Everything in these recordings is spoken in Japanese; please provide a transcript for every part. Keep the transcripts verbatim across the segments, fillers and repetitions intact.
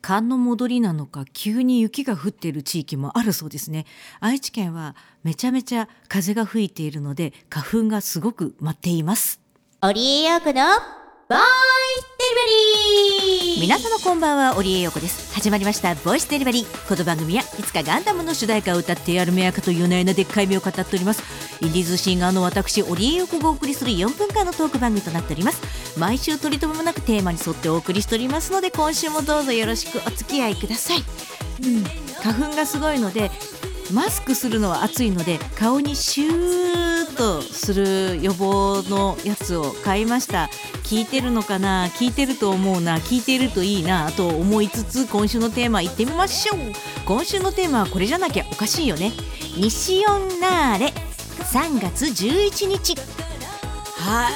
寒の戻りなのか急に雪が降っている地域もあるそうですね。愛知県はめちゃめちゃ風が吹いているので花粉がすごく舞っています。 織江陽子のボイスデリバリー。 皆様こんばんは、織江陽子です。始まりましたボイスデリバリー。この番組はいつかガンダムの主題歌を歌ってやるメアカというようなでっかい目を語っております。インディーズシンガーの私織江陽子がお送りするよんぷんかんのトーク番組となっております。毎週取り留めもなくテーマに沿ってお送りしておりますので、今週もどうぞよろしくお付き合いください。うん、花粉がすごいのでマスクするのは暑いので顔にシューッとする予防のやつを買いました。聞いてるのかな、聞いてると思うな、聞いているといいなと思いつつ、今週のテーマいってみましょう。今週のテーマはこれじゃなきゃおかしいよね。西女レさんがつじゅういちにち。はい、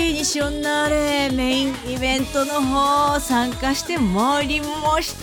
西女レメインイベントの方参加してまいりました。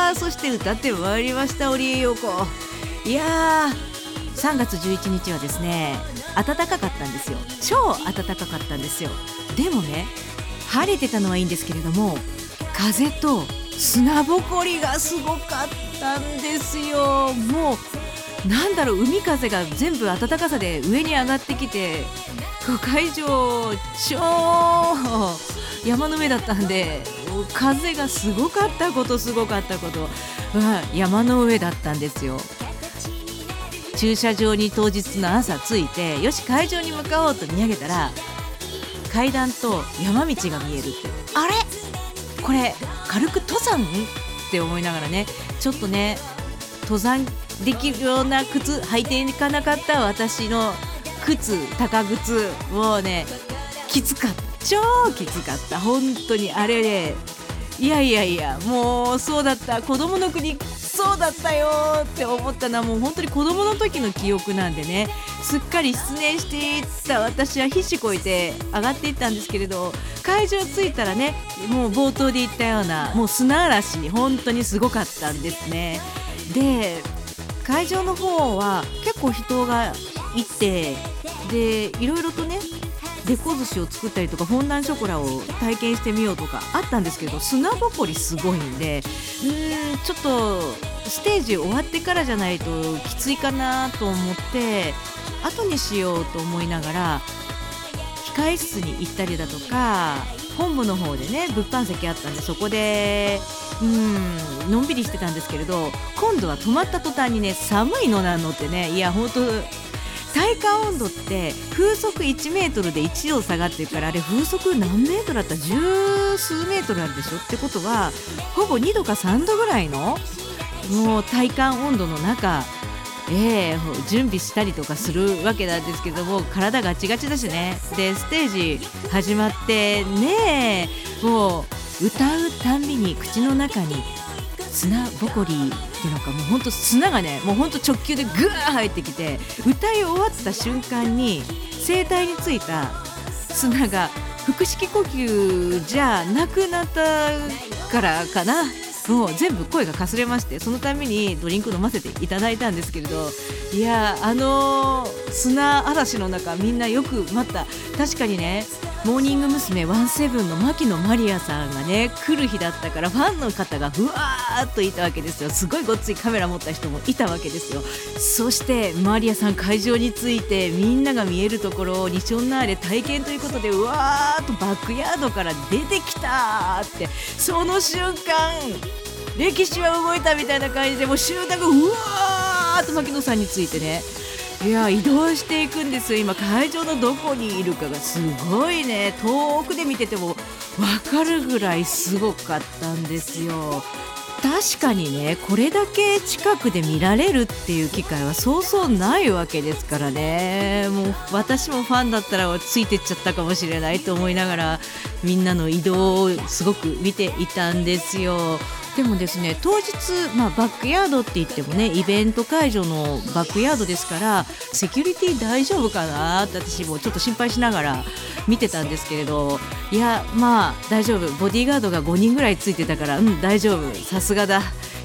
そして歌ってまいりました、織江陽子。いやー、さんがつじゅういちにちはですね、暖かかったんですよ。超暖かかったんですよ。でもね、晴れてたのはいいんですけれども、風と砂ぼこりがすごかったんですよ。もうなんだろう、海風が全部暖かさで上に上がってきて、会場超山の上だったんで、風がすごかったことすごかったこと、うん、山の上だったんですよ。駐車場に当日の朝着いて、よし会場に向かおうと見上げたら、階段と山道が見えるって、あれこれ軽く登山って思いながらね、ちょっとね登山できるような靴履いていかなかった私の靴、高靴、もうねきつかった、超きつかった、本当にあれね、いやいやいや、もうそうだった、子供の国そうだったよって思ったのはもう本当に子供の時の記憶なんでね、すっかり失念していった私は必死こいて上がっていったんですけれど、会場着いたらね、もう冒頭で言ったようなもう砂嵐、本当にすごかったんですね。で、会場の方は結構人がいて、でいろいろとねレコ寿司を作ったりとか、フォンダンショコラを体験してみようとかあったんですけど、砂ぼこりすごいんで、うーんちょっとステージ終わってからじゃないときついかなと思って後にしようと思いながら、控え室に行ったりだとか、本部の方でね物販席あったんで、そこでうーんのんびりしてたんですけれど、今度は止まった途端にね、寒いのなのってね、いや本当体感温度って風速いちメートルでいちど下がってるから、あれ風速何メートルだったら十数メートルあるでしょってことは、ほぼにどかさんどぐらいのもう体感温度の中、えー、準備したりとかするわけなんですけども、体ガチガチだしね。でステージ始まってね、もう歌うたんびに口の中に砂ぼこりっていうのか、もうほんと砂がね、もうほんと直球でグー入ってきて、歌い終わった瞬間に声帯についた砂が腹式呼吸じゃなくなったからかな、もう全部声がかすれまして、そのためにドリンク飲ませていただいたんですけれど、いやあのー、砂嵐の中みんなよく待った。確かにね、モーニング娘。じゅうななの牧野マリアさんがね来る日だったから、ファンの方がふわーっといたわけですよ。すごいごっついカメラ持った人もいたわけですよ。そしてマリアさん会場に着いて、みんなが見えるところを西女で体験ということで、うわーっとバックヤードから出てきたって、その瞬間歴史は動いたみたいな感じで、もう集団がうわーっと牧野さんについてね、いや移動していくんですよ。今会場のどこにいるかがすごいね、遠くで見てても分かるぐらいすごかったんですよ。確かにね、これだけ近くで見られるっていう機会はそうそうないわけですからね。もう私もファンだったらついてっちゃったかもしれないと思いながら、みんなの移動をすごく見ていたんですよ。でもですね、当日、まあ、バックヤードって言ってもね、イベント会場のバックヤードですから、セキュリティ大丈夫かなって私もちょっと心配しながら見てたんですけれど、いやまあ大丈夫、ボディーガードがごにんぐらいついてたから、うん大丈夫、さすがだ、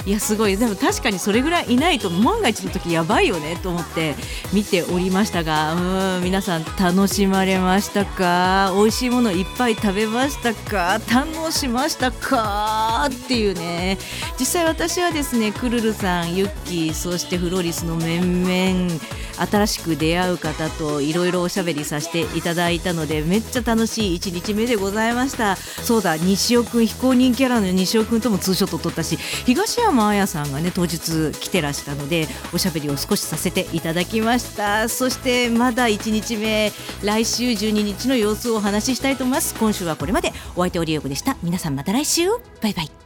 いやすごい。でも確かにそれぐらいいないと万が一の時やばいよねと思って見ておりましたが、うーん皆さん楽しまれましたか？美味しいものいっぱい食べましたか？堪能しましたかっていうね。実際私はですね、クルルさん、ユッキー、そしてフローリスの面々新しく出会う方といろいろおしゃべりさせていただいたので、めっちゃ楽しいいちにちめでございました。そうだ、西尾くん、非公認キャラの西尾くんともツーショット撮ったし、東山彩さんがね当日来てらしたのでおしゃべりを少しさせていただきました。そしてまだいちにちめ、来週じゅうににちの様子をお話ししたいと思います。今週はこれまで。お相手オリエヨコでした。皆さんまた来週、バイバイ。